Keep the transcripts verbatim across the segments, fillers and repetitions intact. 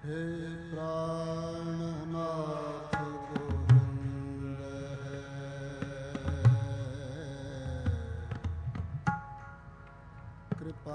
हे प्राणनाथ गोविंद कृपा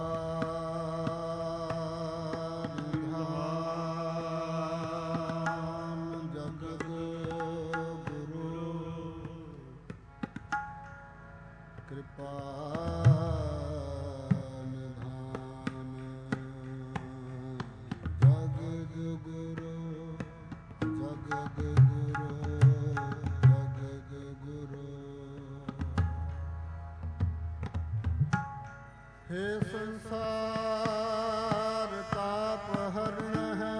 हे संसार ताप हरण है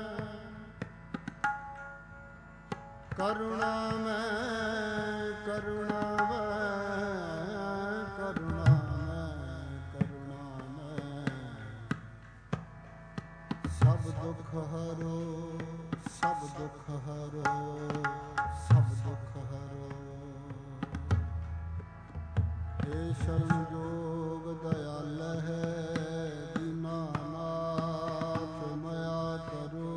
करुणा में करुणा में करुणा में करुणा में सब दुख हरो सब दुख हरो सब दुख हरो हे शरण जोग दयाल है दीनानाथ मया करो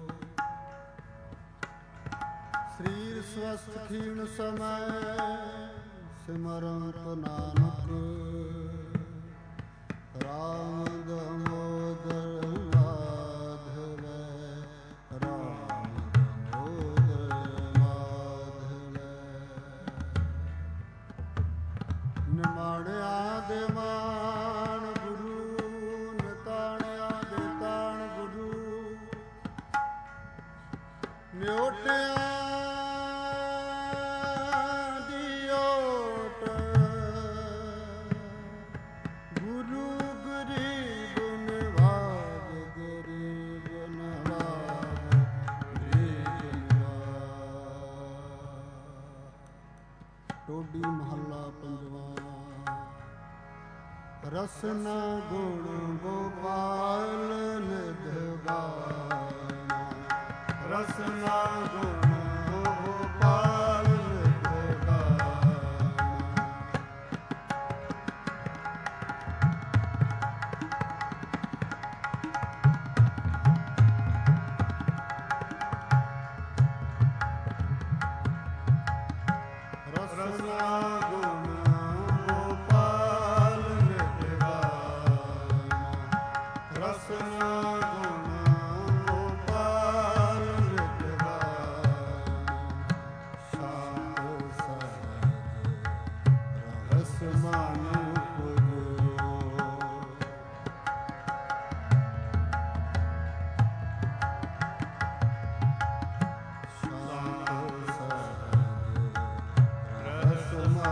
शरीर स्वस्थ क्षीण समय सिमरंत नानक राम दामोदर माधव राम दामोदर माधव निमाणिया दे मान गुरु निताणिया दे ताण गुरु न्योटिया दी ओट गुरु गरीब नवाज गरीब नवाज गरीब नवाज। टोडी महला पंजवा रसना गुण गोपाल निधगाना रसना गुण गोपाल निधगाना रसना गुण गोपाल निधगाना रसना गुण गोपाल निधगाना शांत सहज रहस मान पुजो शांत सहज रहस मान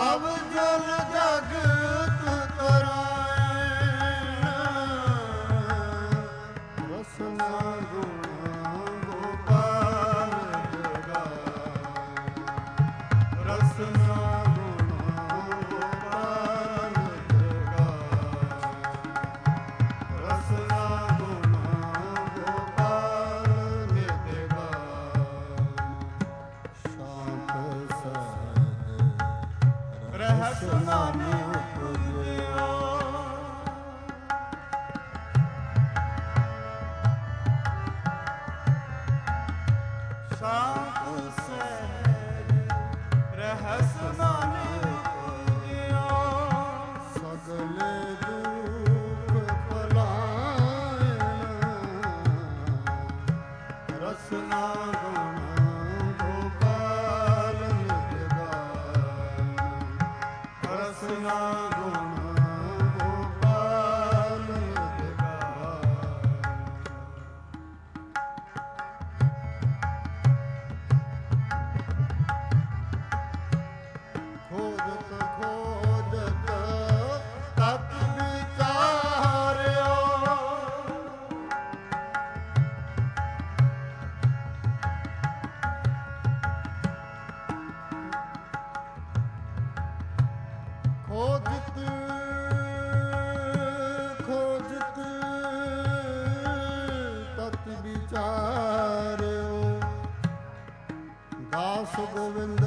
ਨਵ ਜਲ ਜਗਤ ਤਰਾਇਣ ਰਸਨਾ ਗੁਣ ਗੋਪਾਲ ਜਗਾਇ ਰਸਨਾ ਗੁਣ ਗੋਪਾਲ ਜਗਾਇ ਰਸਨਾ ਗੁਣ ਗੋਪਾਲ ਨਿਤਗਾਇ ਸ਼ਾਂਤ ਸਹਿਜ ਰਹਿਸ ਮਨ ਉਪਜਿਓ ਸ਼ਾਂਤ ਸਹਿਜ ਰਹਿਸ ਮਨ ਉਪਜਿਓ ਸਗਲੇ ਦੁਖ ਭੁਲਾਇਣ ਰਸਨਾ ਗੁਣ ਗੋਪਾਲ ਨਿਤਗਾਇ ਰਸਨਾ ਗੁਣ ਗੋਪਾਲ ਨਿਤਗਾਇ ਖੋਜਤ ਖੋਜਤ ਤਤ ਵਿਚਾਰਿਓ ਖੋਜਤ ਖੋਜਤ ਤਤ ਵਿਚਾਰਿਓ ਦਾਸ ਗੋਵਿੰਦ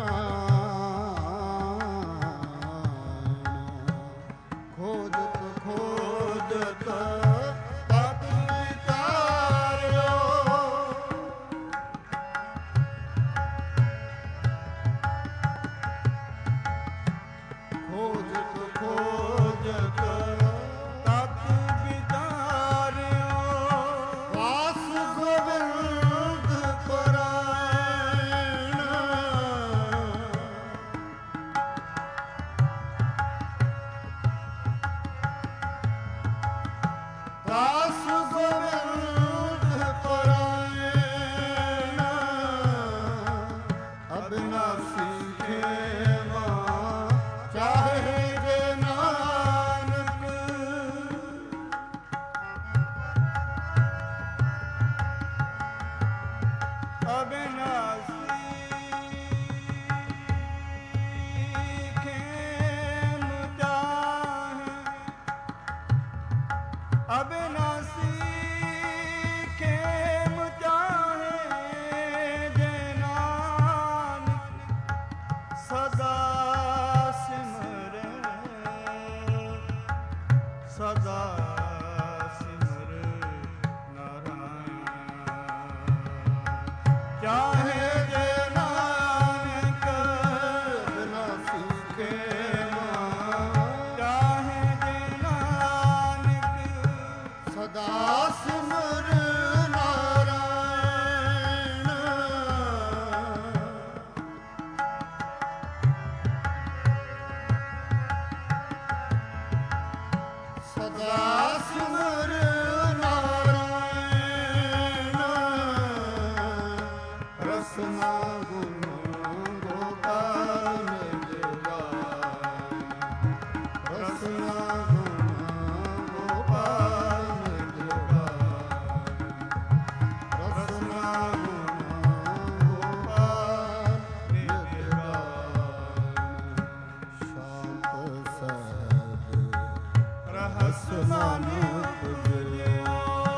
ਪਰਾਇਣ ਖੋਜਤ ਖੋਜਤ ਤਤ ਵਿਚਾਰਿਓ ਖੋਜਤ ਖੋਜਤ ਤਤ ਵਿਚਾਰਿਓ ਵਾਸ ਗੋਬਿੰਦ ਪਰਾਇਣ ਵਾਸ ਗੋਬਿੰਦ ਪਰਾਇਣ ਅਬਿਨਾਸੀ ਖੇਮਾ ਚਾਹੇ ਜੇ ਨਾਨਕ ਅਬਿਨਾਸੀ ਖੇਮ ਚਾਹੇ ਅਬਿਨਾਸੀ ਖੇਮ ਚਾਹੇ ਜੇ ਨਾਨਕ ਸਦਾ ਸਿਮਰਨ ਸਦਾ ਸਿਮਰ ਨਾਰਾਇਣ ਚਾਹੇ ਜੇ ਨਾਨਕ ਬਿਨਾਸੀ ਖੇਮਾ ਚਾਹੇ ਜੇ ਨਾਨਕ ਸਦਾ ਸਿਮਰ ਨਾਰਾਇਣ ਸਦਾ ਸਿਮਰ ਨਾਰਾਇਣ ਰਸਨਾ ਗੁਣ ਗੋਪਾਲ ਨਿਤਗਾਇ ਰਸਨਾ ਗੁਣ ਗੋਪਾਲ ਨਿਤਗਾਇ ਰਸਨਾ ਗੁਣ ਗੋਪਾਲ ਨਿਤਗਾਇ ਸ਼ਾਂਤ ਸਹਿਜ ਰਹਿਸ ਮਨ ਉਪਜਿਓ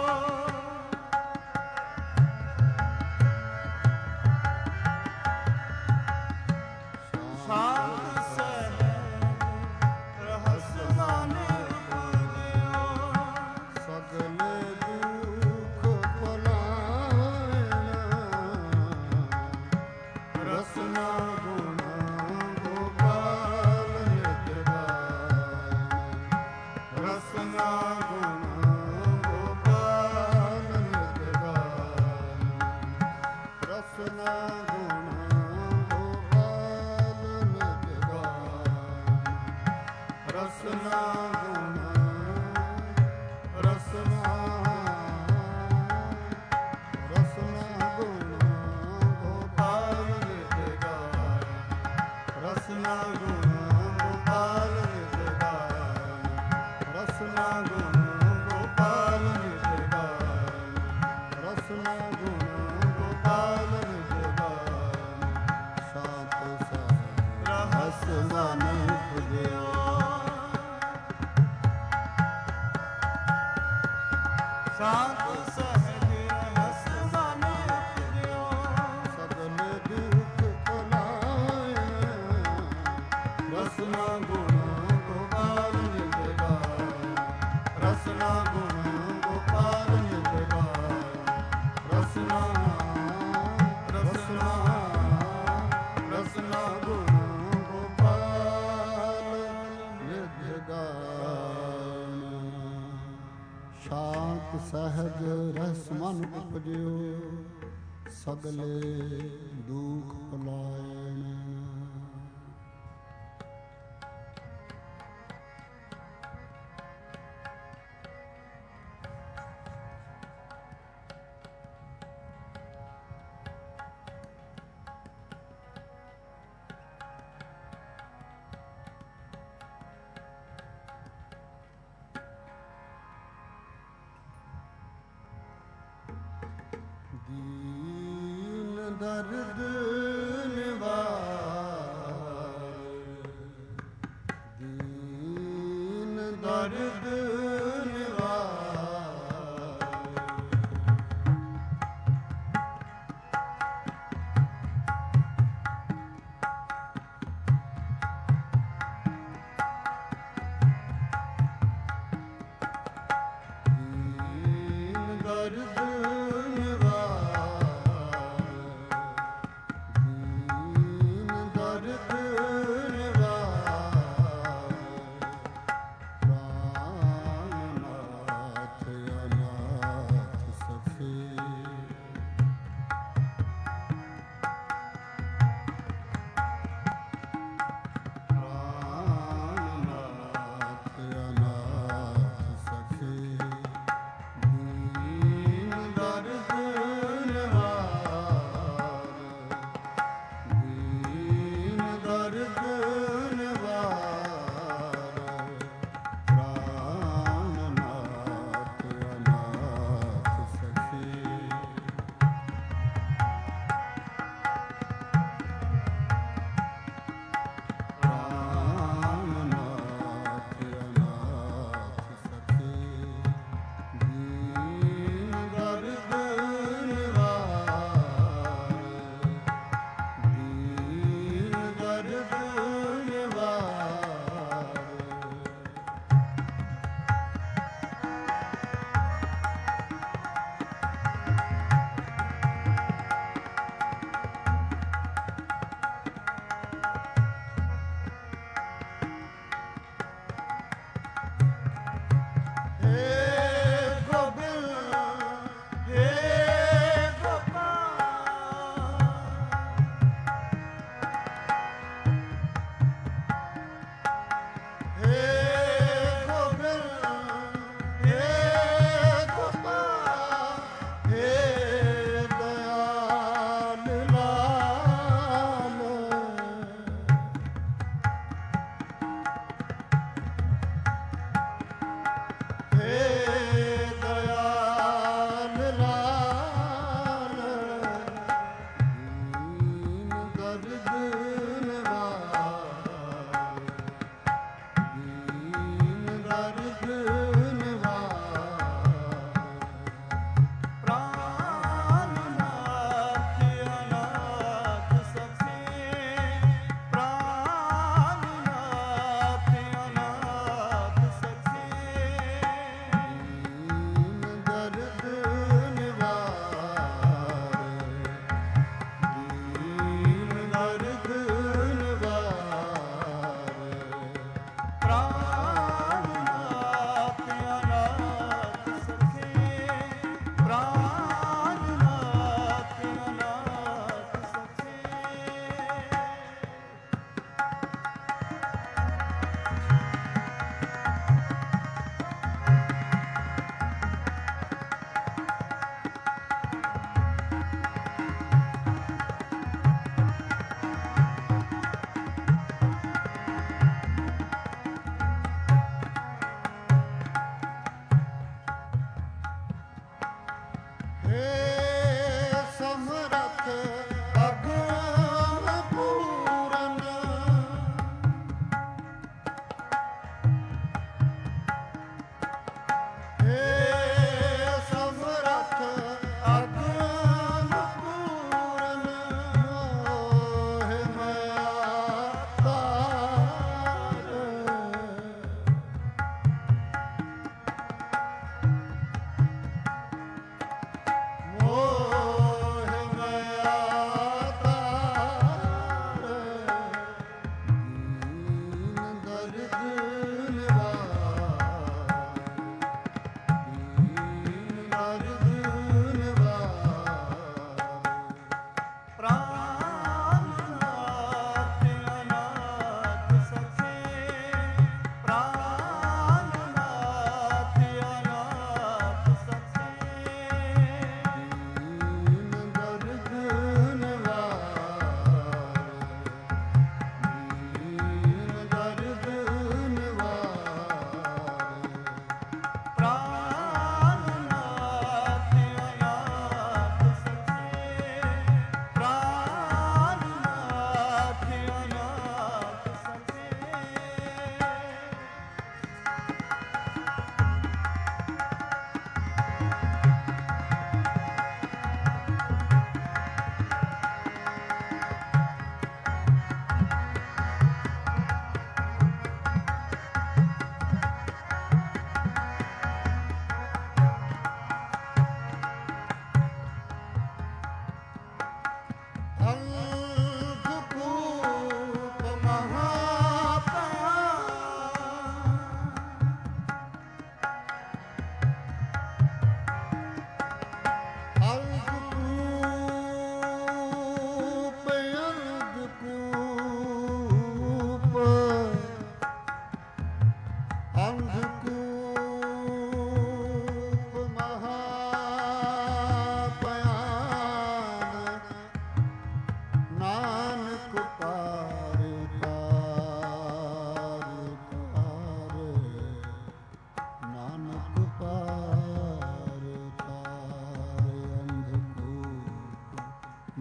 ਸ਼ਾਂਤ ਸਹਿਜ ਰਹਿਸ ਮਨ ਉਪਜਿਓ ਸਗਲੇ ਦੁਖ ਭੁਲਾਇਣ ਰਸਨਾ ਗੁਣ ਗੋਪਾਲ ਨਿਤਗਾਇ ਰਸਨਾ ਗੁਣ ਗੋਪਾਲ ਨਿਤਗਾਇ ਰਸਨਾ ਗੁਣ ਗੋਪਾਲ ਨਿਤਗਾਇ ਰਸਨਾ ਗੁਣ ਰਸਨਾ ਰਸਨਾ ਗੁਣ ਗੋਪਾਲ ਨਿਤਗਾਇ ਰਸਨਾ ਗੁਣ ਸ਼ਾਂਤ ਸਹਿਜ ਰਸ ਮਨ ਉਪਜਿਓ ਸਗਲ ਦੁਖ ਭੁਲਾਏ ਰਸਨਾ ਗੁਣ ਗੋਪਾਲ ਨਿਤ ਗਾਏ ਰਸਨਾ ਗੁਣ ਗੋਪਾਲ ਨਿਤ ਗਾਏ ਰਸਨਾ ਰਸਨਾ ਰਸਨਾ ਗੁਣ ਗੋਪਾਲ ਨਿਤ ਗਾਏ ਸ਼ਾਂਤ ਸਹਿਜ ਰਸ ਮਨ ਉਪਜਿਓ ਸਗਲੇ ਦੁਖ ਭੁਲਾਇਣ ਦੀਨ ਦਰਦ ਨਿਵਾਰ ਦੀਨ ਦਰਦ ਨਿਵਾਰ ਦੀਨ ਦਰਦ ਨਿਵਾਰ ਦੀਨ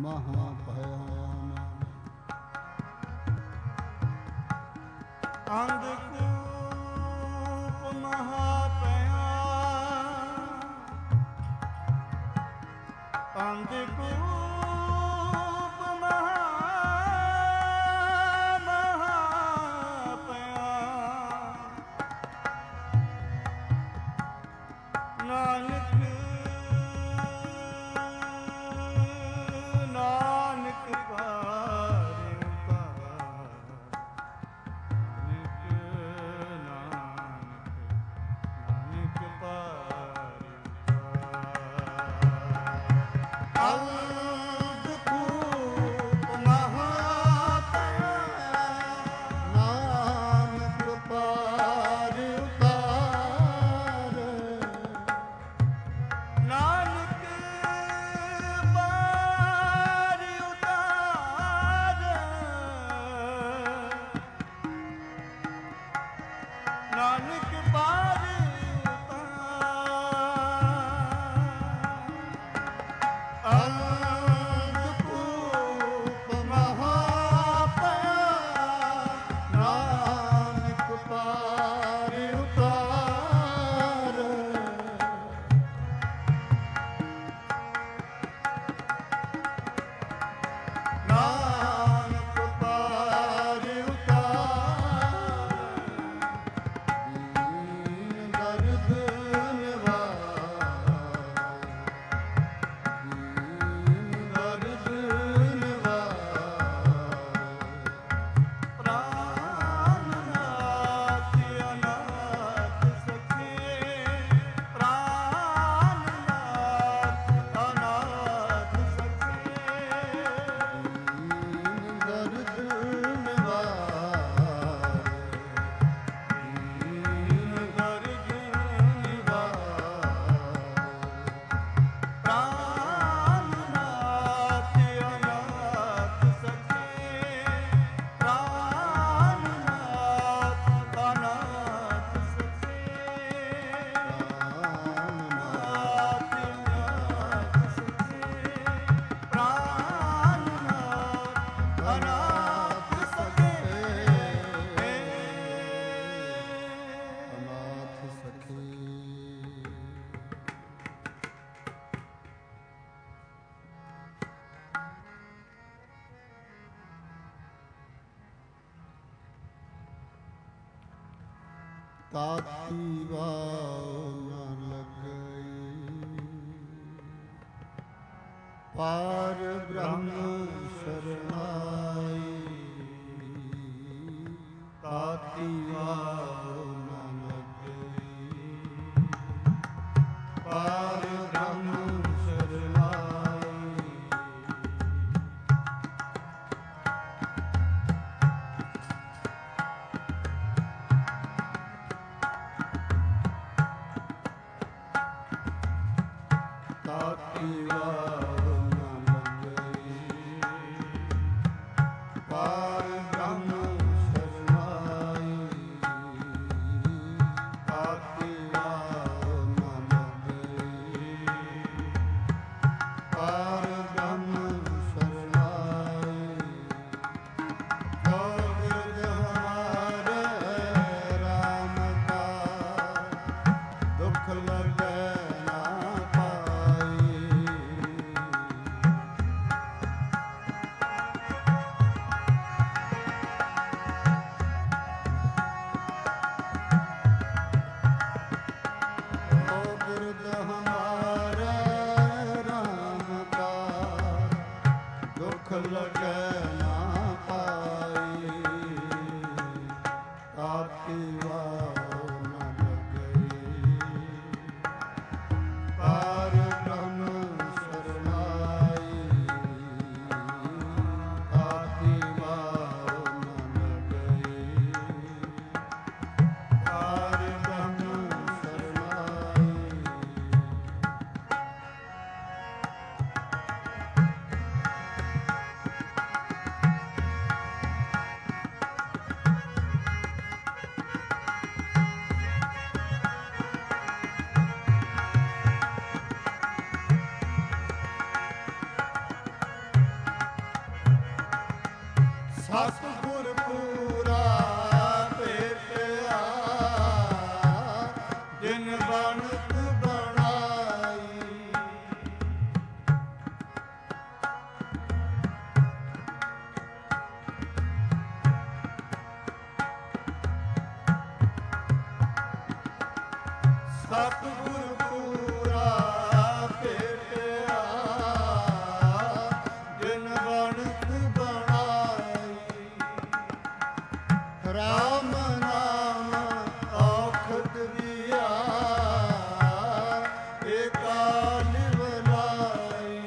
ਮਹਾ ਭਇਆ ਅੰਧਕੂਪ ਮਹਾ ਭਇਆ ਅੰਧਕੂਪ ਮਹਾ ਮਹਾ ਭਇਆ ਨਾਨਕ ਨਾਨਕ ਪਾਰਿ ਨਾਨਕ ਪਾਰਿ ਅੰਧਕੂਪ ਮਹਾ ਭਇਆ ਨਾਨਕ ਪਾਰਿ ਉਤਾਰੈ ਨਾਨਕ ਪਾਰਿ ਤਾਤੀ ਵਾਉ ਨ ਲਗਈ ਪਾਰ ਬ੍ਰਹਮ ਸ਼ਰਨਾਈ ਤਾਤੀ ਵਾਉ ਨ ਲਗਈ ਪਾਰ ਬ੍ਰਹਮ ਸ਼ਰਨਾਈ ਤਾਤੀ ਵਾਉ ਨ ਲਗਈ ਪਾਰ ਬ੍ਰਹਮ ਸ਼ਰਨਾਈ ਤਾਤੀ ਵਾਉ ਨ ਲਗਈ ਪਾਰ ਬ੍ਰਹਮ ਸ਼ਰਨਾਈ ਗੋਬਿੰਦ ਹਮਾਰੇ ਰਾਮ ਕਾ ਦੁਖ ਲਗੈ ਲਗੈ ਨਾ ਪਾਈ ਤਾਤੀ ਵਾਉ ਨ ਲਗਈ ਪਾਰ ਬ੍ਰਹਮ ਸ਼ਰਨਾਈ ਤਾਤੀ ਵਾਉ ਨ ਲਗਈ ਪਾਰ ਬ੍ਰਹਮ ਸ਼ਰਨਾਈ ਸਤਿਗੁਰ ਪੂਰਾ ਭੇਟਿਆ ਜਿਨ ਬਣਤ ਬਣਾਈ ਰਾਮ ਨਾਮ ਔਖਦ ਦੀਆ ਏਕਾ ਨਿਵਲਾਈ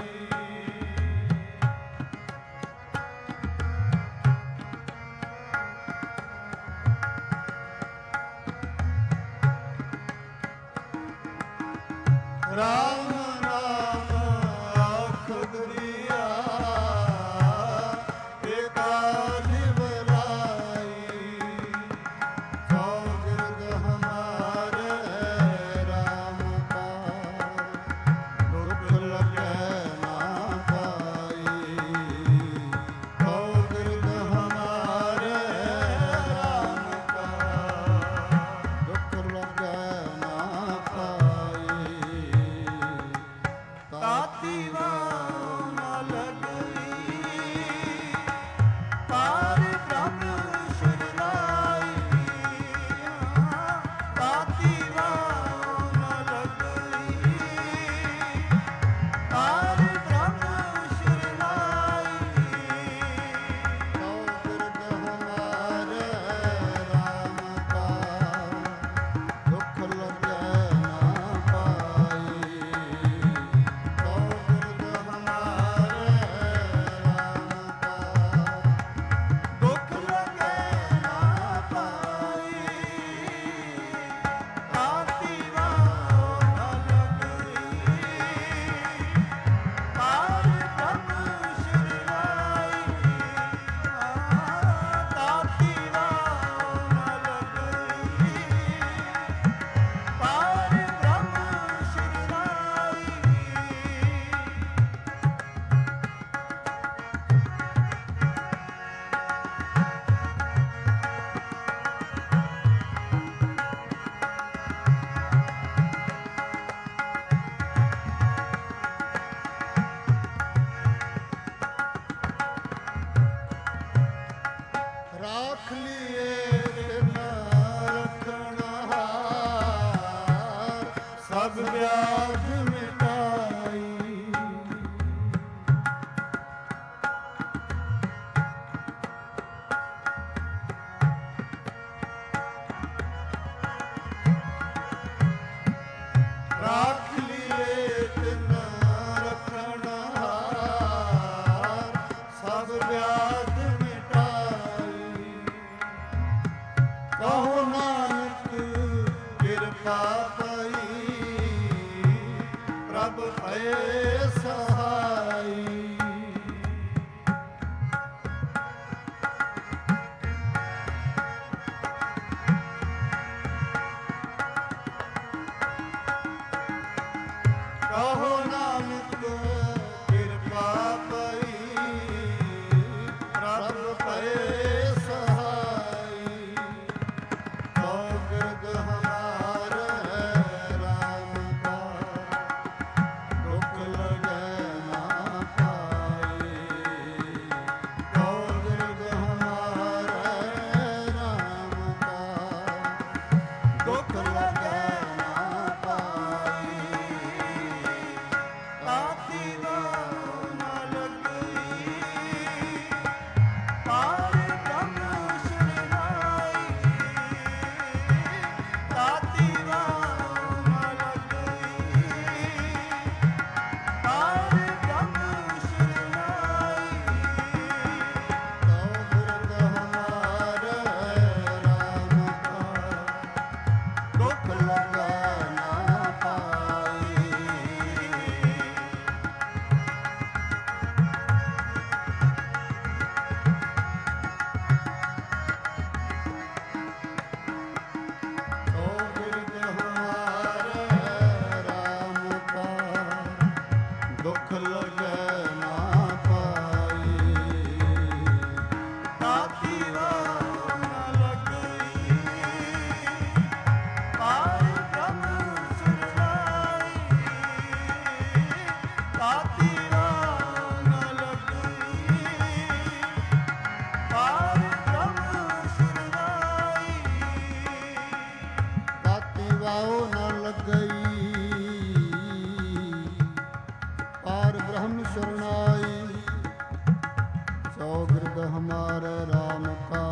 ਹਮਾਰੇ ਰਾਮ ਕਾ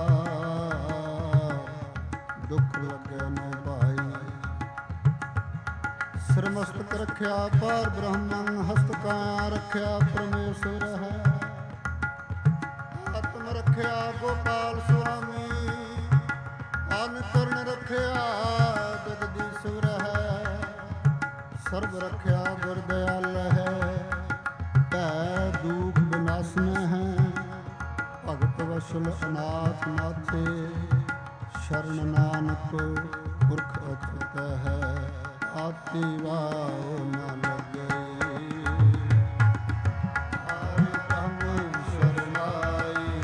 ਦੁੱਖ ਲੱਗੇ ਨ ਭਾਈ। ਸਿਰ ਮਸਤਕ ਰੱਖਿਆ ਪਾਰ ਬ੍ਰਹਮੰ, ਹਸਤ ਕਾਇਆ ਰੱਖਿਆ ਪਰਮੇਸ਼ਰ ਹੈ। ਆਤਮ ਰੱਖਿਆ ਗੋਪਾਲ ਸੁਆਮੀ, ਅਨ ਕਰਨ ਰੱਖਿਆ ਜਗਦੀਸ਼ਵਰ ਹੈ। ਸਰਬ ਰੱਖਿਆ ਗੁਰ ਦਇਆਲ ਹੈ, ਭੈ ਦੂਖ ਬਿਨਾਸਨ ਹੈ। ਭਗਤ ਵਸਲ ਅਨਾਥ ਨਾਥੇ, ਸ਼ਰਨ ਨਾਨਕ ਪੁਰਖ ਅਛੂਤ ਹੈ। ਆਤੀ ਵਾਹੁ ਨ ਲੱਗੇ, ਹਰਿ ਬ੍ਰਹਮ ਸ਼ਰਨਾਈ।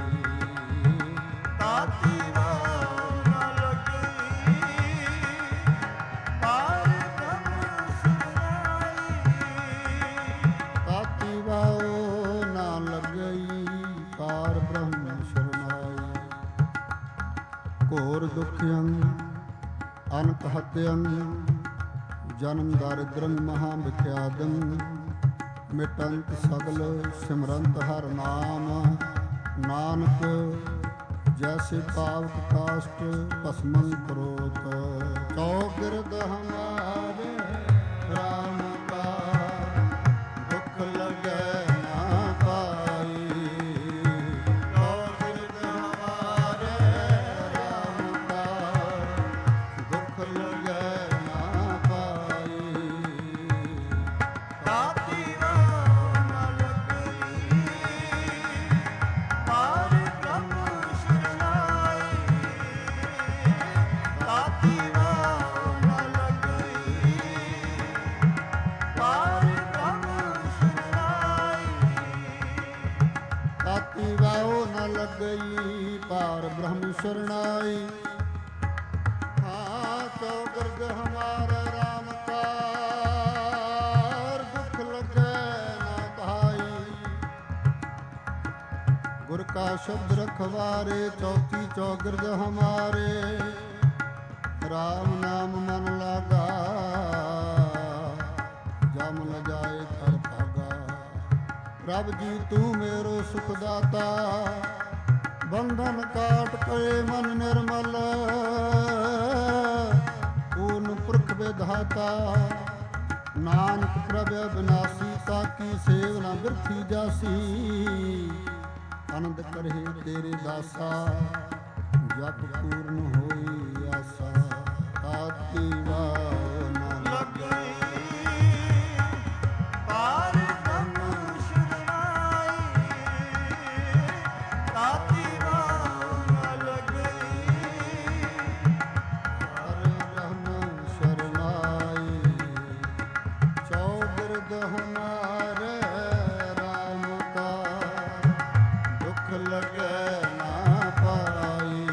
ਤਾਤੀ ਵਾਹੁ ਨ ਲੱਗੇ, ਹਰਿ ਬ੍ਰਹਮ ਸ਼ਰਨਾਈ। ਤਾਤੀ ਵਾਹੁ ਨ ਲੱਗੇ, ਪਾਰ ਬ੍ਰਹਮ ਸ਼ਰਨਾਈ। ਘੋਰ ਦੁਖਿਅੰ ਅਨੰਤ ਹਤਿਅੰ, ਜਨਮ ਦਾਰਿਦ੍ਰੰ ਮਹਾ ਵਿਖਿਆਦੰ। ਮਿਟੰਤ ਸਗਲ ਸਿਮਰੰਤ ਹਰਿ ਨਾਮ, ਨਾਨਕ ਜੈਸੇ ਪਾਵਕ ਕਾਸ਼ਟ ਭਸਮੰ ਕਰੋਤ। ਚੌਗਿਰਦ ਹਮਾਰੇ ਰਾਮ ਕਾ ਦੁਖ ਲਗੈ ਨਾ ਪਾਈ। ਚੌਗਿਰਦ ਹਮਾਰੇ ਰਾਮ ਕਾ ਦੁਖ ਲਗੈ ਨਾ ਪਾਈ। ਤਾਤੀ ਵਾਹੁ ਨ ਲੱਗੀ, ਹਰਿ ਬ੍ਰਹਮ ਸ਼ਰਨਾਈ। ਤਾਤੀ ਵਾਹੁ ਨ ਲੱਗੀ, ਹਰਿ ਬ੍ਰਹਮ ਸ਼ਰਨਾਈ। ਤਾਤੀ ਵਾਹੁ ਨ ਲੱਗੀ, ਪਾਰ ਬ੍ਰਹਮ ਸ਼ਰਨਾਈ। ਹਾਂ ਚੌਗਿਰਦ ਹਮਾਰੇ ਰਾਮ ਕਾ ਦੁਖ ਲਗੈ ਨਾ ਭਾਈ। ਗੁਰ ਕਾ ਸ਼ਬਦ ਰਖਵਾਰੇ, ਚੌਥੀ ਚੌਗਿਰਦ ਹਮਾਰੇ। ਰਾਮ ਨਾਮ ਮਨ ਲਾਗਾ, ਜਮ ਨ ਜਾਏ ਥਲ ਭਾਗਾ। ਪ੍ਰਭ ਜੀ ਤੂੰ ਮੇਰੋ ਸੁਖ ਦਾਤਾ, ਬੰਧਨ ਕਾਟ ਕਰੇ ਮਨ ਨਿਰਮਲ। ਪੂਰਨ ਪੁਰਖ ਵਿਧਾਤਾ, ਨਾਨਕ ਪ੍ਰਭ ਅਬਿਨਾਸੀ। ਤਾਕੀ ਸੇਵ ਨ ਬਿਰਥੀ ਜਾਸੀ, ਆਨੰਦ ਕਰਹਿ ਤੇਰੇ ਦਾਸਾ। ਜਪ ਪੂਰਨ ਹੋਈ ਆਸਾ, ਤਾਤੀ ਵਾਹੁ ਨ ਲੱਗੀ, ਹਰਿ ਬ੍ਰਹਮ ਸ਼ਰਨਾਈ। ਤਾਤੀ ਵਾਹੁ ਨ ਲੱਗੀ, ਹਰਿ ਬ੍ਰਹਮ ਸ਼ਰਨਾਈ। ਚੌਗਿਰਦ ਹਮਾਰੇ ਰਾਮ ਕਾ ਦੁਖ ਲਗੈ ਨਾ ਪਾਈ।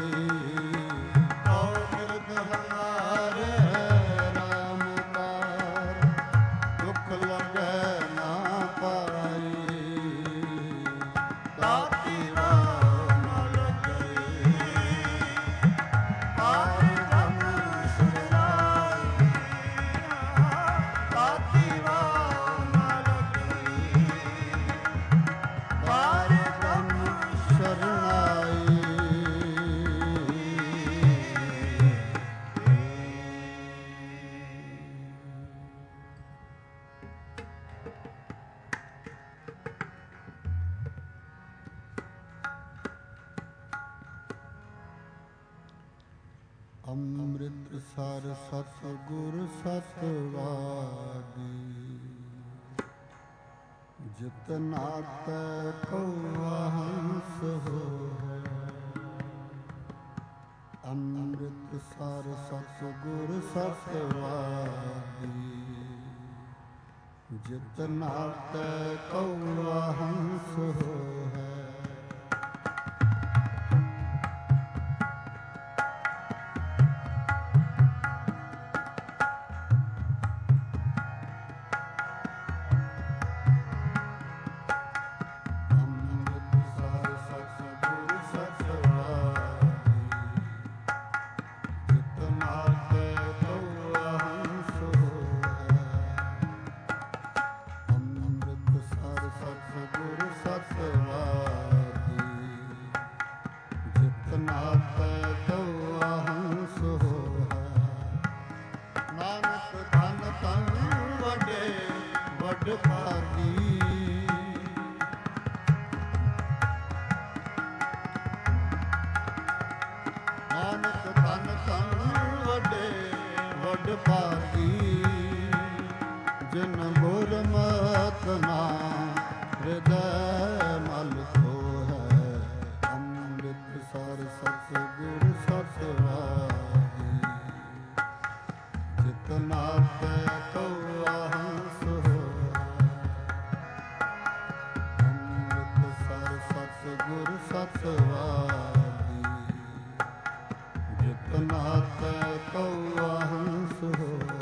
ਚੌਗਿਰਦ ਹਮਾਰੇ ਰਾਮ ਕਾ ਦੁਖ ਲਗੈ ਨਾ ਪਾਈ। ਤਾਤੀ ਵਾਹੁ ਨ ਲੱਗੀ, ਹਰਿ ਬ੍ਰਹਮ ਸ਼ਰਨਾਈ। ਤਾਤੀ ਵਾਹੁ ਨ ਲੱਗੀ, ਹਰਿ ਬ੍ਰਹਮ ਸ਼ਰਨਾਈ। ਅੰਮ੍ਰਿਤਸਰ ਸਤਿਗੁਰ ਸਤਿਵਾਦੀ, ਜਿਤ ਨਾਤੈ ਕਉਆ ਹੰਸ ਹੋਇ। ਅੰਮ੍ਰਿਤਸਰ ਸਤਿਗੁਰ ਸਤਿਵਾਦੀ, ਜਿਤ ਨਾਤੈ ਕਉਆ ਹੰਸ ਹੋਇ। ਸਤਿ ਵੱਡ ਭਾਗੀ। ਨਾਨਕ ਧੰਨ ਧੰਨ ਵੱਡੇ ਵੱਡ ਭਾਗੀ। ਜਿਨ ਗੁਰਮਤਿ ਨਾਮ ਹਿਰਦੈ ਮਲ ਧੋਹੈ। ਅੰਮ੍ਰਿਤਸਰ ਸਤਿਗੁਰ ਸਤਿਵਾਦੀ। ਜਿਤ ਨਾਤੈ ਕਉ ਅਹੰਸ ਹੋਇ। ਅੰਮ੍ਰਿਤਸਰ ਸਤਿਗੁਰ ਸਤਿਵਾਦੀ। ਜਿਤ ਨਾਤੈ ਕਉ ਅਹੰਸ ਹੋਇ।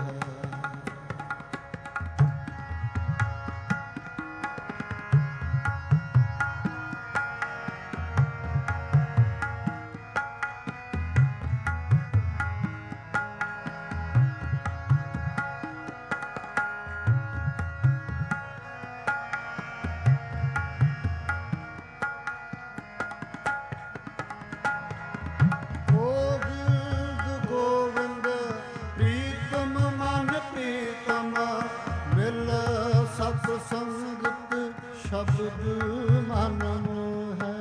ਸੰਗਤ ਸ਼ਬਦ ਮਨ ਮੋਹੈ।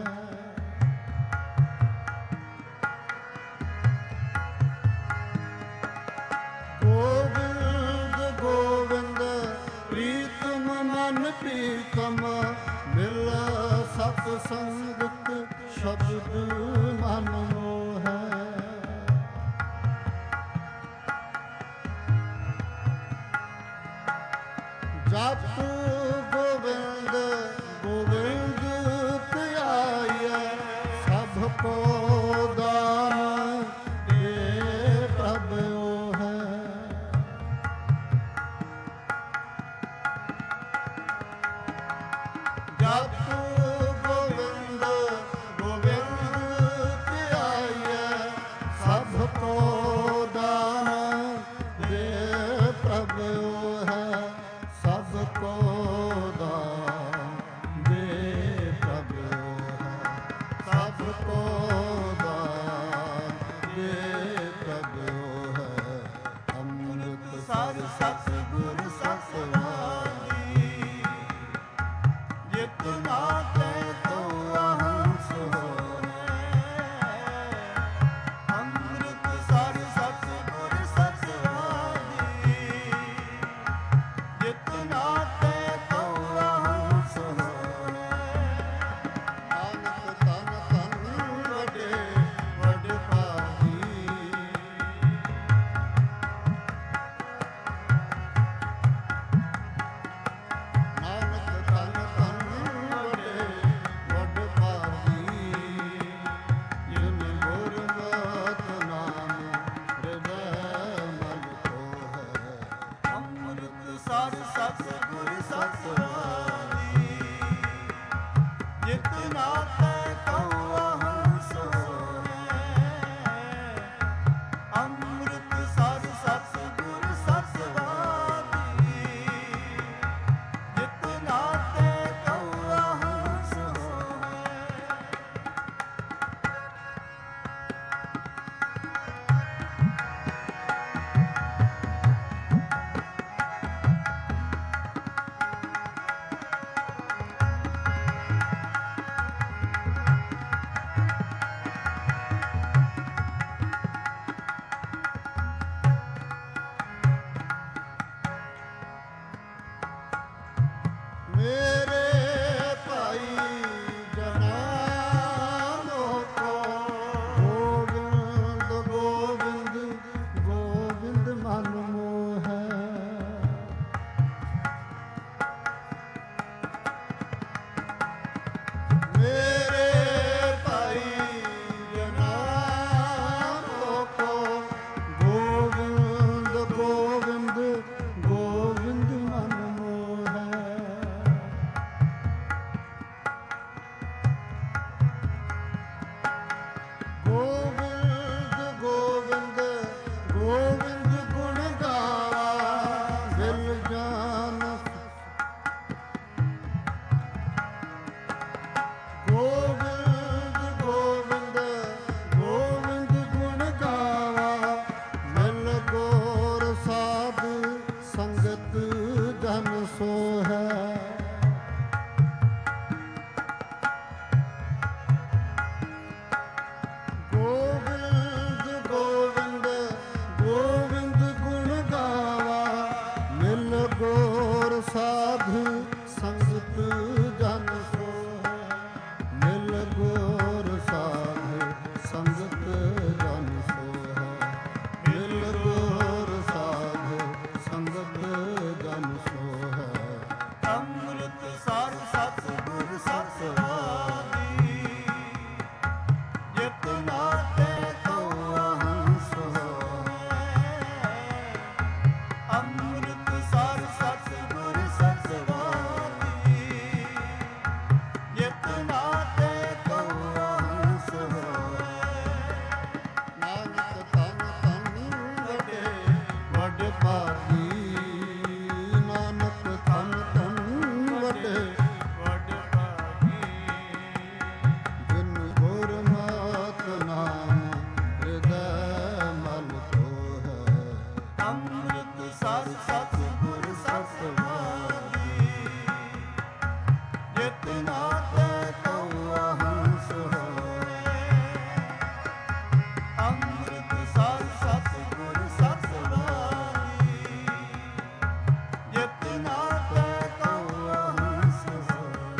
ਗੋਬਿੰਦ ਗੋਬਿੰਦ ਪ੍ਰੀਤਮ ਮਨ ਪ੍ਰੀਤਮ ਮਿਲ ਸਤ ਸੰਗਤ ਸ਼ਬਦ ਮਨ ਮੋਹੈ। ਜਪ ਗੋਬਿੰਦ ਗੋਬਿੰਦ ਧਿਆਈਐ। ਸਭ ਕੋ ਦਾਨ ਦੇ ਪ੍ਰਭ ਹੈ। ਜਪ ਗੋਬਿੰਦ ਗੋਬਿੰਦ ਧਿਆਈਐ। ਸਭ ਕੋ ਦਾਨ ਦੇ ਪ੍ਰਭ ਹੈ। ਸਭ ਕੋ ਦਾਨ ਦੇ ਪ੍ਰਭ ਹੈ। ਸਭ ਕੋ ਦਾਨ ਦੇ ਪ੍ਰਭ ਹੈ। ਅੰਮ੍ਰਿਤਸਰ ਸਤਿਗੁਰ ਸਤਿਵਾਦੀ। ਜਿਤ ਨਾਤੈ ਕਉ ਅਹੰਸ ਹੋਇ। ਅੰਮ੍ਰਿਤਸਰ ਸਤਿਗੁਰ ਸਤਿਵਾਦੀ। ਜਿਤ ਨਾਤੈ ਕਉ ਅਹੰਸ ਹੋਇ। ਨਾਨਕ ਧੰਨ ਧੰਨ ਵੱਡੇ ਵੱਡ ਭਾਗੀ। ਨਾਨਕ ਧੰਨ ਧੰਨ ਵੱਡੇ ਵੱਡ ਭਾਗੀ। ਜਿਨ ਗੁਰਮਤਿ ਨਾਮ ਹਿਰਦੈ ਮਲ ਧੋਹੈ। ਅੰਮ੍ਰਿਤਸਰ ਸਤਿਗੁਰ ਸਤਿਵਾਦੀ। ਜਿਤ ਨਾਤੈ ਕਉ ਅਹੰਸ ਹੋਇ। ਅੰਮ੍ਰਿਤਸਰ ਸਤਿਗੁਰ ਸਤਿਵਾਦੀ। ਜਿਤ ਨਾਤੈ ਕਉ ਅਹੰਸ ਹੋਇ। ਮੇਰੇ ਭਾਈ ਜਨਾਂ ਕੋ ਗੋਬਿੰਦ ਗੋਬਿੰਦ ਗੋਬਿੰਦ ਮਨ ਮੋਹੈ। ਮੇਰੇ ਭਾਈ ਜਨਾਂ ਕੋ ਗੋਬਿੰਦ ਗੋਬਿੰਦ ਗੋਬਿੰਦ ਮਨ ਮੋਹੈ। ਗੋਬਿੰਦ ਗੋਬਿੰਦ ਗੋਬਿੰਦ ਗੁਣ ਗਾਵਾ। ਦਿਲ ਜਾਨ ਗੋਬਿੰਦ ਜਿਤਨਾ ਤੈ ਕਉ ਹੰਸ ਹੋਏ। ਅੰਮ੍ਰਿਤ ਸਰ ਸਤਿਗੁਰ ਸਤਿਵਾਦੀ ਜਿਤਨਾ ਤੈ ਕਉ ਹੰਸ ਹੋਏ।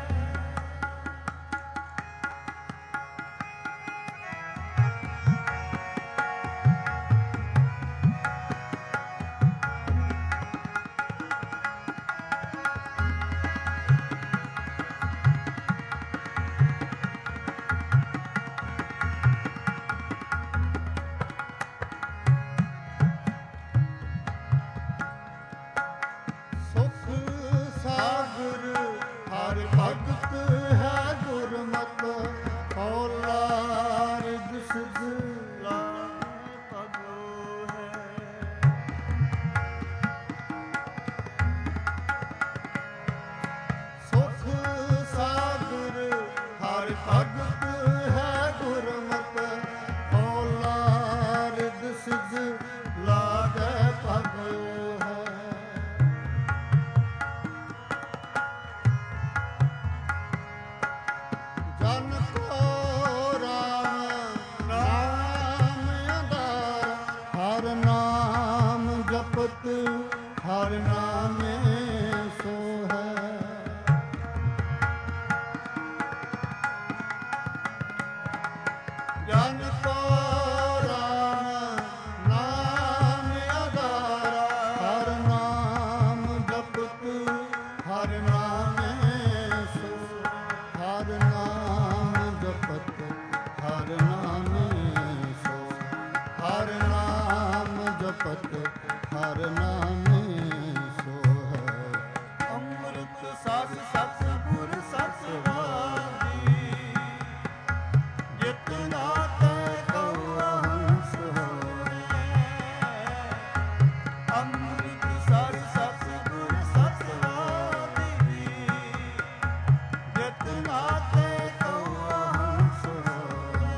ਸੁਖ ਸਾਗਰ ਹਰ ਭਗਤ ਹੈ ਗੁਰਮਤਿ ਹੌਲਾ ਰਿਦ ਸਿਧ ਲਾਹੇ ਭਗੋ ਹੈ। ਸੁਖ ਸਾਗਰ ਹਰ ਭਗਤ ਹੈ ਗੁਰਮਤਿ ਹੌਲਾ ਰਿਦ ਸਿਧ ਲਾਹੇ ਭਗੋ ਹੈ। ਜਨ ਕੋ ਰਾਮ ਨਾਮ ਆਧਾਰ ਹਰ ਨਾਮ ਜਪਤ ਹਰ ਨਾਮੇ ਸੋ ਹੈ। ਜਨ ਕੋ ਰਾਮ ਨਾਮ ਆਧਾਰ ਹਰ ਨਾਮ ਜਪਤ ਹਰ ਨਾਮੇ ਸੋ। ਹਰ ਨਾਮ ਜਪਤ ਹਰ ਨਾਮੇ ਸੋ। ਹਰ ਨਾਮ ਜਪਤ ਹਰ ਨਾਮੇ ਸੋ ਹੈ। ਅੰਮ੍ਰਿਤ ਸਤ ਸਤਿਗੁਰ ਸਤਿਵਾਦੀ ਜਿਤਨਾ ਤੈ ਕਉ ਹੰਸ ਹੋਏ। ਅੰਮ੍ਰਿਤ ਸਤ ਸਤਿਗੁਰ ਸਤਿਵਾਦੀ ਜਿਤਨਾ ਤੈ ਕਉ ਹੰਸ ਹੋਏ।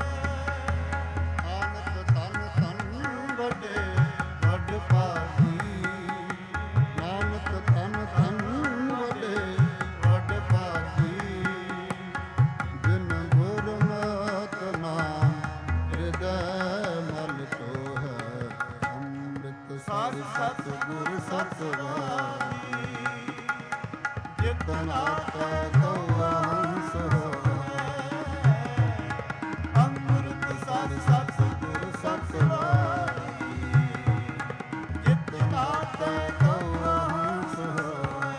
ਨਾਨਕ ਧਨ ਧਨ ਵੱਡੇ ਵੱਡ ਭਾਗੀ। ਨਾਨਕ ਧਨ ਧਨ ਵੱਡੇ ਵੱਡ ਭਾਗੀ। ਜਿਨ ਗੁਰਮਤਿ ਨਾਮ ਹਿਰਦੈ ਮਲ ਤੋ ਹੈ। ਅੰਮ੍ਰਿਤ ਸਰ ਸਤਿਗੁਰ ਸਤਿਵਾਦੀ ਜਿਤਨਾ ਤੈ ਕਉ ਹੰਸ ਹੋਏ। ਅੰਮ੍ਰਿਤ ਸਰ ਸਤਿਗੁਰ ਸਤਿਵਾਦੀ ਜਿਤਨਾ ਤੈ ਕਉ ਹੰਸ ਹੋਏ।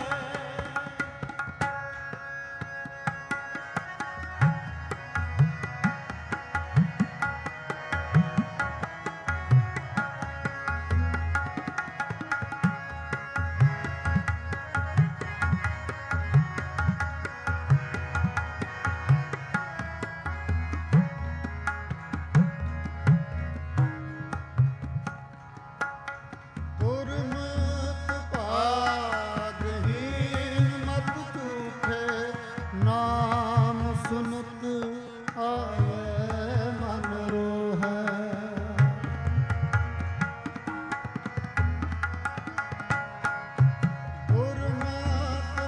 ਗੁਰਮਤਿ ਭਾਗਹੀਨ ਮਤ ਝੂਠੇ ਨਾਮ ਸੁਨਤ ਆਵੇ ਮਨ ਰੋਹੈ। ਗੁਰਮਤਿ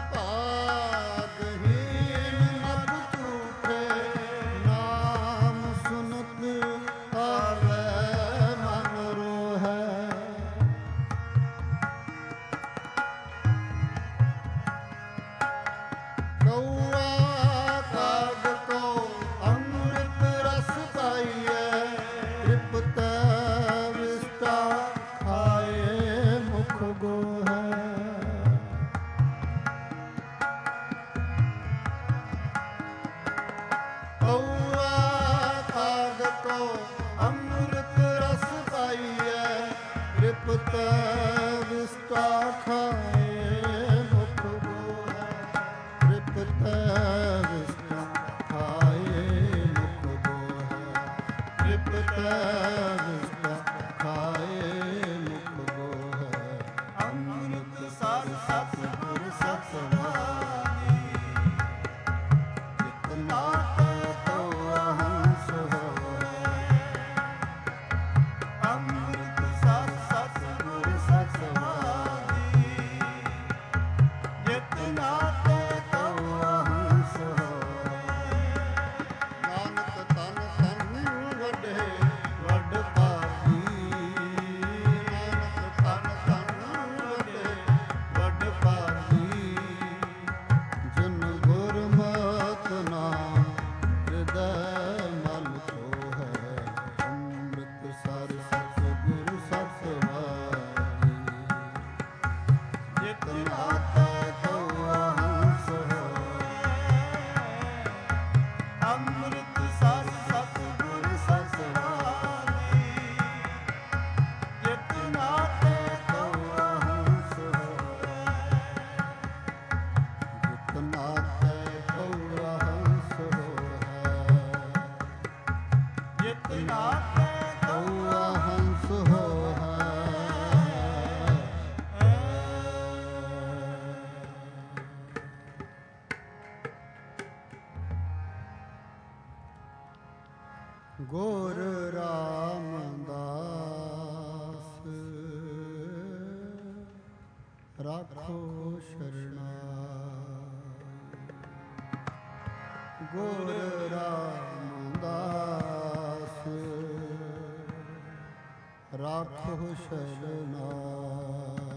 ਭਾਗਹੀਨ ਮਤ ਝੂਠੇ ਨਾਮ ਸੁਨਤ ਆਵੇ ਮਨ ਰੋਹੈ। ਕਉਆ ਕਾਗ ਕੋ ਅੰਮ੍ਰਿਤ ਰਸ ਪਾਈਐ। ਤ੍ਰਿਪਤ ਵਿਸਟਾ ਖਾਏ ਮੁਖ ਗੋਹੈ। ਕਉਆ ਕਾਗ ਕੋ ਅੰਮ੍ਰਿਤ ਰਸ ਪਾਈਐ। ਤ੍ਰਿਪਤ ਵਿਸਟਾ ਖਾਏ ਮੁਖ ਗੋਹੈ। ਤ੍ਰਿਪਤ ਵਿਸਟਾ ਖਾਏ ਮੁਖ ਗੋਹੈ। ਤ੍ਰਿਪਤ ਵਿਸਟਾ ਖਾਏ ਮੁਖ ਗੋਹੈ। ਅੰਮ੍ਰਿਤ ਸਰ ਸਤਿਗੁਰ ਸਤਿਵਾਦੀ ਜਿਤਨਾ ਤੈ ਕਉ ਹੰਸ ਹੋਏ। ਅੰਮ੍ਰਿਤ ਸਰ ਸਤਿਗੁਰ ਸਤਿਵਾਦੀ ਜਿਤਨਾ ਤੈ ਕਉ ਗੁਰ ਰਾਮਦਾਸ ਰਾਖੋ ਸ਼ਰਨਾਈ। ਗੁਰ ਰਾਮਦਾਸ ਰਾਖੋ ਸ਼ਰਨਾਈ।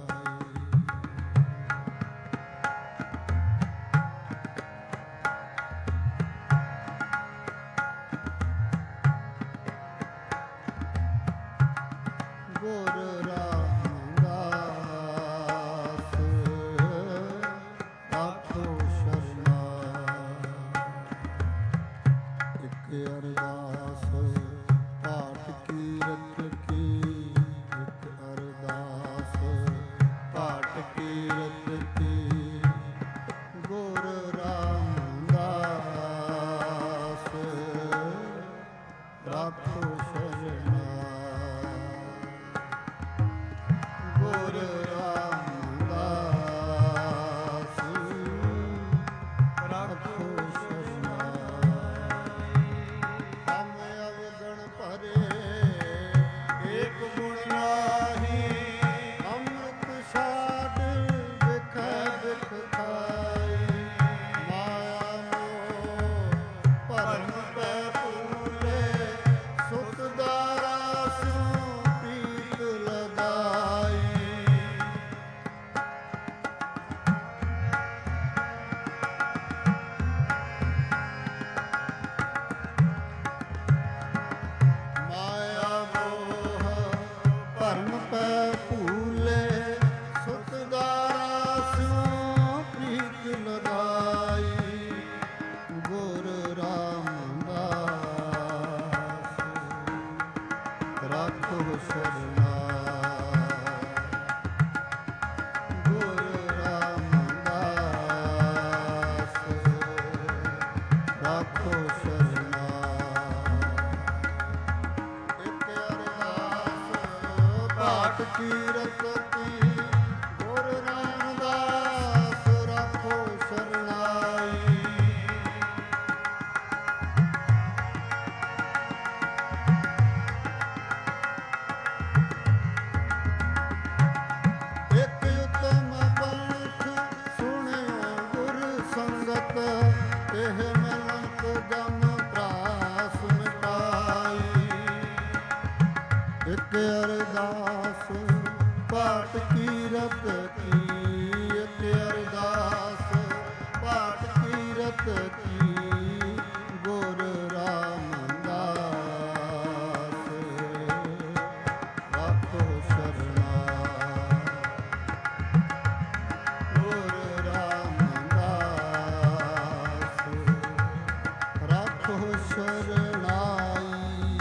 ਗੁਰ ਰਾਮਦਾਸ ਰਾਖੋ ਸ਼ਰਨਾਈ। ਇੱਕ ਅਰਦਾਸ ਪਾਠ ਕੀਰਤ ਕੀ, ਇੱਕ ਅਰਦਾਸ ਪਾਠ ਕੀਰਤ ਕੀ। ਗੁਰ ਰਾਮਦਾਸ ਰਾਖੋ ਗੁਰ ਰਾਮਦਾਸ ਰਾਖੋ ਸ਼ਰਨਾਈ। ਹਮ ਅਵਗਣ ਭਰੇ ਏਕ ਗੁਣ ਨਾਹੀ, ਅੰਮ੍ਰਿਤ ਛਾਡ ਬਿਖੈ ਬਿਖ ਖਾਈ। ਮਾਇਆ ਮੋਹ ਭਰਮ ਪੈ ਭੂਲੇ, ਸੁਖ ਦਾਰਾ ਸਿਉ ਪ੍ਰੀਤ ਲਗਾਈ। ਮਾਇਆ ਮੋਹ ਭਰਮ ਪੈ ਭੂਲੇ, ਸੁਖ ਦਾਰਾ ਸਿਉ ਪ੍ਰੀਤ ਲਗਾਈ। ਗੁਰ ਰਾਮਦਾਸ ਰਾਖੋ ਸ਼ਰਨਾਈ। ਗੁਰ ਰਾਮਦਾਸ ਰਾਖੋ ਸ਼ਰਨਾਈ। ਇੱਕ ਅਰਦਾਸ ਪਾਠ ਕੀਰਤ ਕੀ, ਗੁਰ ਰਾਮਦਾਸ ਰਾਖੋ ਸ਼ਰਨਾਈ। ਇੱਕ ਉਤਮ ਪੰਥ ਸੁਣਿਓ ਗੁਰ ਸੰਗਤ, ਇਹ ਮਿਲੰਤ ਜਮ ਤਰਾਸ ਮਿਟਾਈ। ਇੱਕ ਅਰਦਾਸ ਪਾਠ ਕੀਰਤ ਕੀ, ਇੱਕ ਅਰਦਾਸ ਪਾਠ ਕੀਰਤ ਕੀ। ਗੁਰ ਰਾਮਦਾਸ ਰਾਖੋ ਸ਼ਰਨਾਈ। ਗੁਰ ਰਾਮਦਾਸ ਰਾਖੋ ਸ਼ਰਨਾਈ।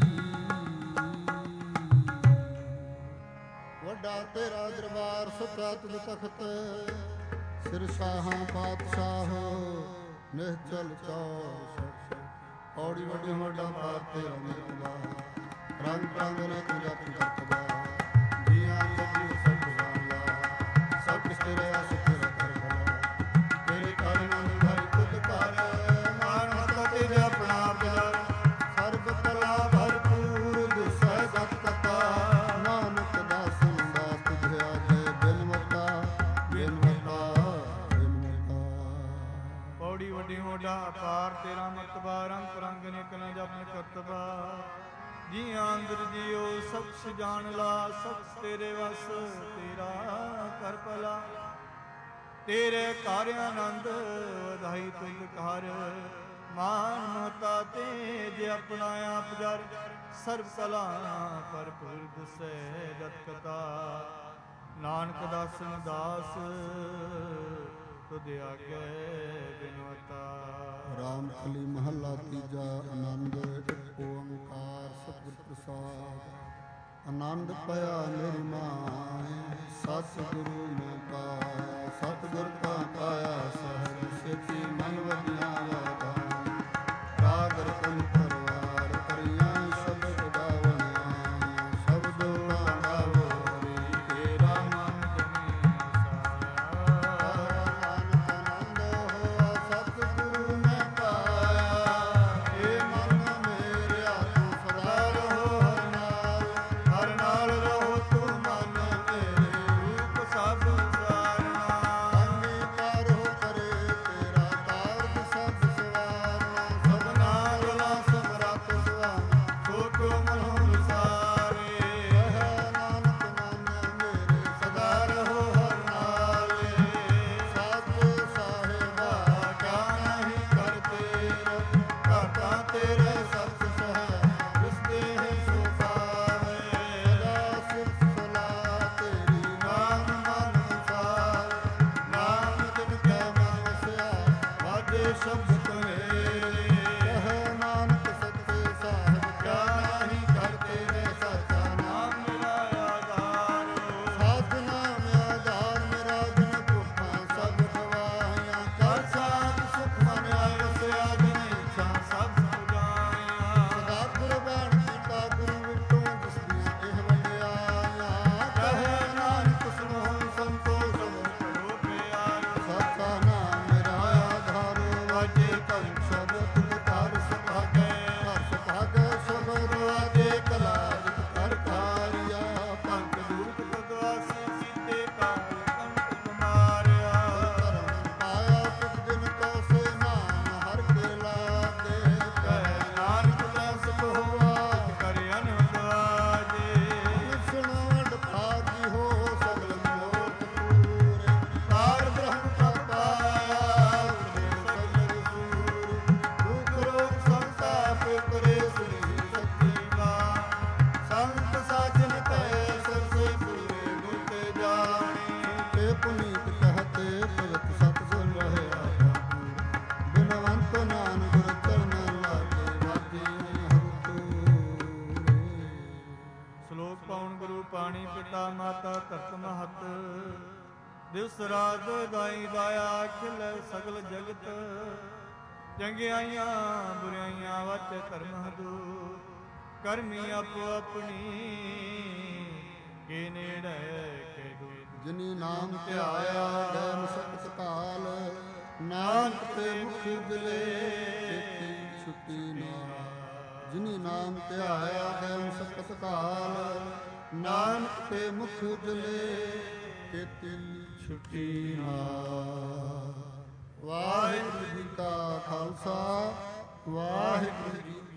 ਵੱਡਾ ਤੇਰਾ ਦਰਬਾਰ ਸੱਚਾ ਤੁਧ ਤਖਤ, ਸਿਰ ਸ਼ਾਹਾਂ ਪਾਤਸ਼ਾਹ ਨਿਹਚਲ ਚੌਰ। ਔੜੀ ਵੱਡੀ ਵੱਡਾ ਪਾਰ ਤੇਰਾ ਮਿਰਤਬਾ, ਰੰਗ ਰੰਗ ਨੇ ਤੁਝਾ ਕਰਤਬਾ। ਜੀਆਂ ਸਭੀ ਸਭ ਜਾਣਦਾ, ਸਭ ਕਿਸ ਤੇਰੇ ਆਸ ਤੇਰਾ ਕਰ ਭਲਾ। ਤੇਰੇ ਕਾਰਨ ਨਿਭਾਈ ਤੁਧ ਕਰ, ਮਾਨ ਮਤਾ ਤੇਰੇ ਆਪਣਾ ਪਿਆਰ। ਸਰਬ ਕਲਾ ਭਰਪੂਰ ਦਿਸੈ ਜਤ ਕਥਾ, ਨਾਨਕ ਦਾਸਨ ਦਾ ਤੁਝੇ ਆਜੇ ਬਿਨ ਮਤਾ ਬਿਨ ਮਤਾ ਬਿਨ ਮਤਾ। ਪੌੜੀ ਵੱਡੀ ਮੋਢਾ ਅਪਾਰ ਤੇਰਾ ਮਰਤਬਾ, ਰੰਗ ਰੰਗ ਨੇ ਕਲਾ ਜਪਨ ਕਰਤਬਾ। ਜੀਆਂ ਅੰਦਰ ਜੀਓ ਸਭ ਜਾਣ ਲਾ, ਸਭ ਤੇਰੇ ਵਸ ਤੇਰਾ ਕਰ ਭਲਾ। ਤੇਰੇ ਘਰ ਆਨੰਦ ਵਧਾਈ ਤੁਧ ਘਰ, ਮਾਨ ਮਹਤਾ ਤੇ ਜੇ ਆਪਣਾ ਆਪ ਜਰ। ਸਰਬ ਕਲਾ ਭਰਪੂਰ ਦਿਸੈ ਜਤ ਕਥਾ, ਨਾਨਕ ਦਾਸਨ ਦਾਸ ਤੁਧ ਆਗੇ ਬਿਨਵਤਾ। ਰਾਮ ਕਲੀ ਮਹੱਲਾ ਤੀਜਾ। ਆਨੰਦ ਇੱਕ ਓੰਕਾਰ ਸਤਿਗੁਰ ਪ੍ਰਸਾਦ। ਆਨੰਦ ਪਿਆ ਨਿਰਮਾਨ, ਸਤਿਗੁਰੂ ਨੇ ਪਾਇਆ। ਸਤਿਗੁਰ ਤਾਂ ਪਾਇਆ ਸਹਿਜ, ਛੇਤੀ ਮਨ ਵਧੀਆਂ ਵਾਧਾਨ। ਰਾਗ ਰਤਨ ਪਰਵਾਰ ਕਰੀਆਂ, ਸ਼ਬਦ ਗਾਵਣੀਆਂ। ਸ਼ਬਦ ਗਾਵੋ ਹਰੀ ਤੇਰਾ ਮਨ ਜਮੀ ਸਾਇਆ। ਆਨੰਦ ਹੋਆ ਸਤਿਗੁਰੂ ਨੇ ਪਾਇਆ, ਇਹ ਮਨ ਮੇਰਿਆ ਕਰੇ ਕਹੈ ਨਾਨਕ ਸੱਚੇ ਸਾਹਿਬ ਕਿਆ ਨਾਹੀ ਕਰਤੇ ਨੇ ਸਾਚਾ ਨਾਮ ਨਾਮ ਮੇਰਾ ਆਧਾਰ ਸਾਧ ਨਾਮ ਆਧਾਰ ਮੇਰਾ ਜਿਨ ਭੁੱਖਾਂ ਸਭ ਖਵਾਈਆਂ ਕਰ ਸਾਧ ਸੁਖ ਮਨ ਆਇ ਵਸਿਆ ਜਿਨ ਇੱਛਾ ਸਭ ਸੁਜਾਇਆ ਸਦਾ ਕੁਰਬਾਨ ਕੀਤਾ ਗੁਰੂ ਵਿਟੋਂ ਜਿਸ ਦੀਆਂ ਇਹ ਵੰਡਿਆਈਆਂ ਕਹੈ ਨਾਨਕ ਸੁਣੋ ਸੰਤੋਖ ਕਰੋ ਪਿਆਰੋ ਸਾਚਾ ਨਾਮ ਮੇਰਾ ਆਧਾਰ ਵਾਜੇ ਕਲ ਸ਼ਬਦ ਕਰ ਸੁਭਾਗੈ ਕਰ ਸੁਭਾਗੈ ਸ਼ਬਦ ਵਾਜੇ ਕਲਾ ਜਿਤ ਕਰ ਕਾਰਿਆ ਪੰਕ ਦੂਤ ਭਗਵਾਸੀ ਸੀਤੇ ਕਾਲ ਕੰਟ ਮਾਰਿਆ ਧਰਮ ਪਾਇਆ ਤਿਸ ਦਿਨ ਕੋ ਸੇ ਨਾਮ ਹਰ ਕੇ ਲਾਗੇ ਕਹਿ ਨਾਨਕ ਦਸ ਹੋਆ ਕਰ ਅਨੰਦਵਾਜੇ ਸੁਣੋ ਵਡ ਭਾਗੀ ਹੋ ਸਗਲ ਮੋਖ ਪੂਰੇ ਪਾਰ ਬ੍ਰਹਮ ਪਦ ਪਾਇਆ ਸਗਲ ਸੂਰ ਦੁਖ ਰੋਗ ਸੰਤਾਪ ਕਰੇ ਸੁਣੀ ਸੱਚੀ ਬਾਤ ਸੰਤ ਸਾਜਨ ਕੈ ਸਰਸੇ ਪੂਰੇ ਗੁਰ ਤੇ ਜਾਣੀ ਤੇ ਪੁਨੀਤ ਕਹਤੇ ਭਗਤ ਸਤ ਗੁਣ ਰਹਿਆ ਬਿਨਵੰਤ ਨਾਨਕ ਗੁਰ ਚਰਨ ਲਾਗੇ ਵਾਜੀ ਹਰਿ ਸ਼ਲੋਕ ਪਾਉਣ ਗੁਰੂ ਪਾਣੀ ਪਿਤਾ ਮਾਤਾ ਧਰਤ ਮਹਤ ਦਿਵਸ ਰਾਤ ਦਾਈ ਦਾਇਆ ਖਿਲ ਸਗਲ ਜਗਤ ਚੰਗਿਆਈਆਂ ਬੁਰਾਈਆਂ ਵਾਚੇ ਧਰਮ ਹਦੂ ਕਰਮੀ ਆਪੋ ਆਪਣੀ ਕੇ ਨੇੜੇ ਕੇ ਦੂਰ ਜਿਨੀ ਨਾਮ ਧਿਆਇਆ ਗੈ ਮੁਸਕਤ ਕਾਲ ਨਾਨਕ ਤੇ ਮੁਖ ਬਿਲੇ ਕੀਤੀ ਛੁੱਟੀ ਨਾਮ ਜਿਨੀ ਨਾਮ ਧਿਆਇਆ ਗੈ ਮੁਸਕਤ ਕਾਲ ਨਾਨਕ ਤੇ ਮੁਖ ਬਿਲੇ ਕੀਤੀ ਛੁੱਟੀ ਨਾਮ ਵਾਹਿਗੁਰੂ ਜੀ ਕਾ ਖਾਲਸਾ ਵਾਹਿਗੁਰੂ ਜੀ